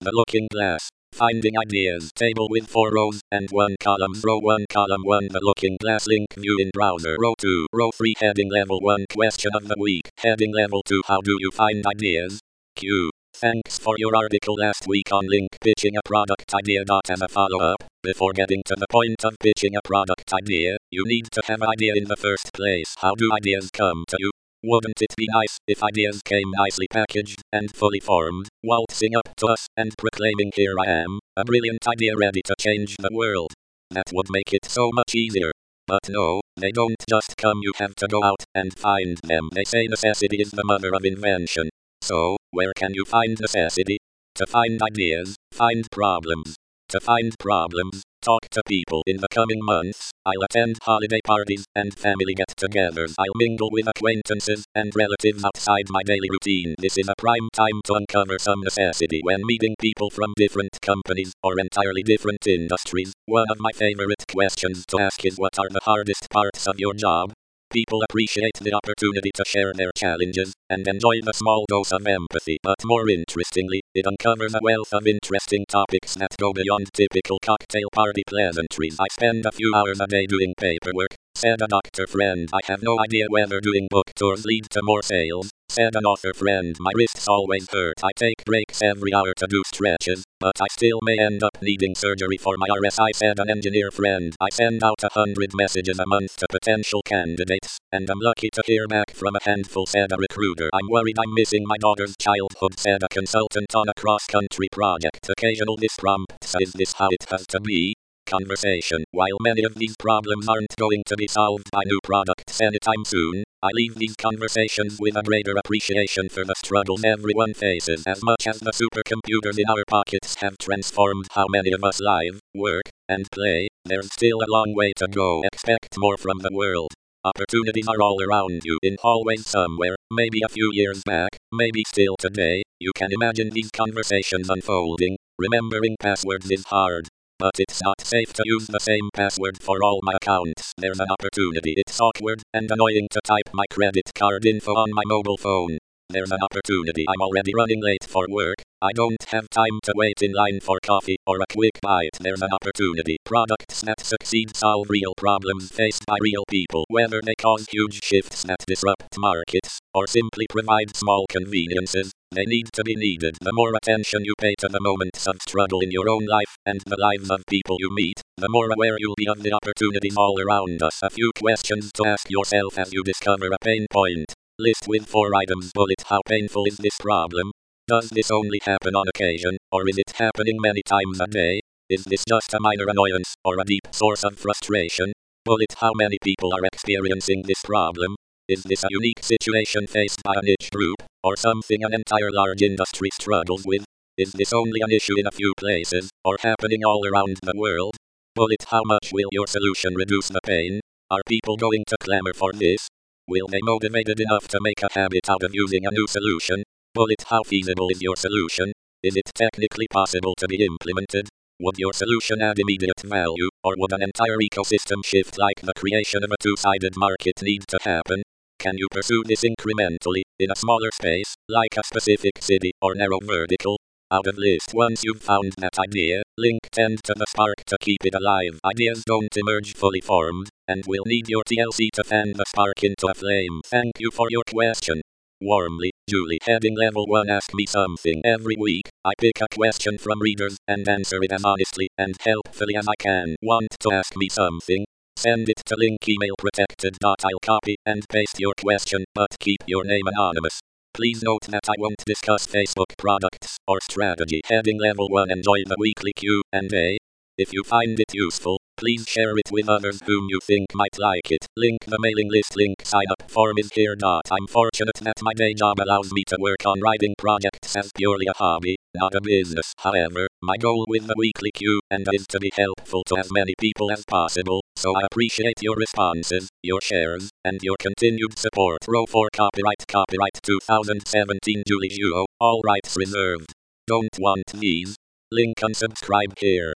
The looking glass. Finding ideas. Table with 4 rows and 1 column. Row 1 column 1. The looking glass link view in browser. Row 2. Row 3 heading level 1 question of the week. Heading level 2 how do you find ideas? Q. Thanks for your article last week on link pitching a product idea. As a follow-up, before getting to the point of pitching a product idea, you need to have an idea in the first place. How do ideas come to you? Wouldn't it be nice if ideas came nicely packaged and fully formed, waltzing up to us and proclaiming, "Here I am, a brilliant idea ready to change the world"? That would make it so much easier. But no, they don't just come. You have to go out and find them. They say necessity is the mother of invention. So, where can you find necessity? To find ideas, find problems. To find problems, talk to people. In the coming months, I'll attend holiday parties and family get-togethers. I'll mingle with acquaintances and relatives outside my daily routine. This is a prime time to uncover some necessity when meeting people from different companies or entirely different industries. One of my favorite questions to ask is, what are the hardest parts of your job? People appreciate the opportunity to share their challenges and enjoy the small dose of empathy. But more interestingly, it uncovers a wealth of interesting topics that go beyond typical cocktail party pleasantries. I spend a few hours a day doing paperwork, said a doctor friend. I have no idea whether doing book tours lead to more sales, said an author friend. My wrists always hurt. I take breaks every hour to do stretches, but I still may end up needing surgery for my RSI, said an engineer friend. I send out 100 messages a month to potential candidates, and I'm lucky to hear back from a handful, said a recruiter. I'm worried I'm missing my daughter's childhood, said a consultant on a cross-country project. Occasional this prompts, is this how it has to be? Conversation. While many of these problems aren't going to be solved by new products anytime soon, I leave these conversations with a greater appreciation for the struggles everyone faces. As much as the supercomputers in our pockets have transformed how many of us live, work, and play, there's still a long way to go. Expect more from the world. Opportunities are all around you, in hallways somewhere, maybe a few years back, maybe still today. You can imagine these conversations unfolding. Remembering passwords is hard, but it's not safe to use the same password for all my accounts. There's an opportunity. It's awkward and annoying to type my credit card info on my mobile phone. There's an opportunity. I'm already running late for work. I don't have time to wait in line for coffee or a quick bite. There's an opportunity. Products that succeed solve real problems faced by real people. Whether they cause huge shifts that disrupt markets, or simply provide small conveniences, they need to be needed. The more attention you pay to the moments of struggle in your own life and the lives of people you meet, the more aware you'll be of the opportunities all around us. A few questions to ask yourself as you discover a pain point. List with 4 items. Bullet. How painful is this problem? Does this only happen on occasion, or is it happening many times a day? Is this just a minor annoyance, or a deep source of frustration? Bullet. How many people are experiencing this problem? Is this a unique situation faced by a niche group, or something an entire large industry struggles with? Is this only an issue in a few places, or happening all around the world? Bullet. How much will your solution reduce the pain? Are people going to clamor for this? Will they motivated enough to make a habit out of using a new solution? Bullet. How feasible is your solution? Is it technically possible to be implemented? Would your solution add immediate value, or would an entire ecosystem shift like the creation of a two-sided market need to happen? Can you pursue this incrementally, in a smaller space, like a specific city or narrow vertical? Out of list. Once you've found that idea, link tend to the spark to keep it alive. Ideas don't emerge fully formed, and will need your TLC to fan the spark into a flame. Thank you for your question. Warmly, Julie. Heading level 1. Ask me something. Every week, I pick a question from readers and answer it as honestly and helpfully as I can. Want to ask me something? Send it to link email protected. I'll copy and paste your question, but keep your name anonymous. Please note that I won't discuss Facebook products or strategy. Heading level 1. Enjoy the weekly Q&A. If you find it useful, please share it with others whom you think might like it. Link the mailing list. Link sign up form is here. I'm fortunate that my day job allows me to work on writing projects as purely a hobby, not a business. However, my goal with the weekly Q&A is to be helpful to as many people as possible, so I appreciate your responses, your shares, and your continued support. Row 4. Copyright 2017 Julie Juo, all rights reserved. Don't want these? Link unsubscribe here.